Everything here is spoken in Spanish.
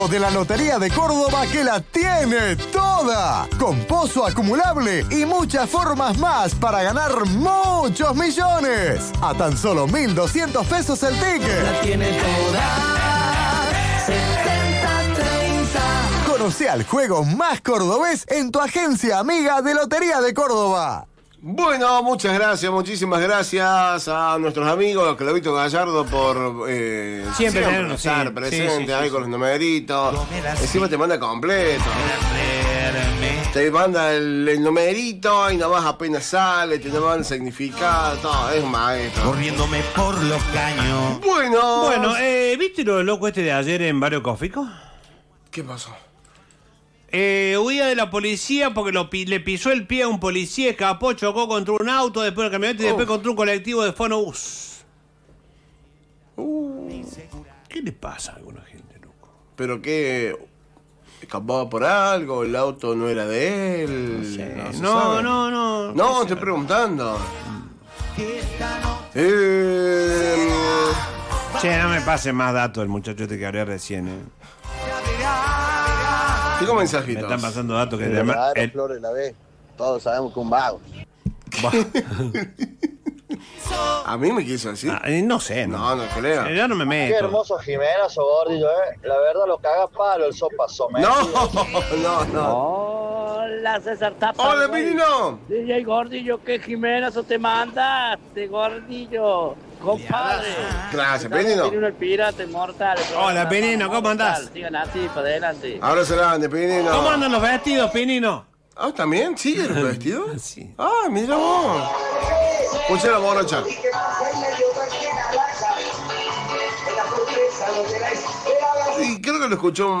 De la Lotería de Córdoba, que la tiene toda, con pozo acumulable y muchas formas más para ganar muchos millones. A tan solo 1.200 pesos el ticket. La tiene toda. 70-30. Conoce al juego más cordobés en tu agencia amiga de Lotería de Córdoba. Bueno, muchas gracias, muchísimas gracias a nuestros amigos, Clavito Gallardo, por siempre estar presente ahí con los numeritos. Encima te manda completo. Te manda el numerito y nada más apenas sale, te manda el significado, todo, es un maestro. Corriéndome por los caños. Bueno, ¿viste lo loco este de ayer en Barrio Cófico? ¿Qué pasó? Huía de la policía porque le pisó el pie a un policía, escapó, chocó contra un auto, después del camioneta y después contra un colectivo de Fonobús. ¿Qué le pasa a alguna gente, loco? ¿Pero qué? ¿Escapaba por algo? ¿El auto no era de él? No. No, estoy preguntando. Che, no me pase más datos el muchacho este que hablé recién, Tengo mensajitos. Me están pasando datos que... Flores la ve. Todos sabemos que un vago. A mí me quiso decir. No sé, no creo. Yo no me meto. Qué hermoso Jiménez o Gordillo, La verdad lo caga palo el sopa sometido. No. Hola, César Tapa. Hola, Pinino. DJ Gordillo, ¿qué Jiménez o te mandaste, Gordillo? Compadre. Gracias, Pinino. Pinino el pirata inmortal. Hola, Pinino, ¿cómo andás? Sigan así, para adelante. Abrazo grande, Pinino. ¿Cómo andan los vestidos, Pinino? Ah, ¿también? ¿Sigue el vestido? Sí. Ah, mira vos. Escuché la morocha. Y creo que lo escuchó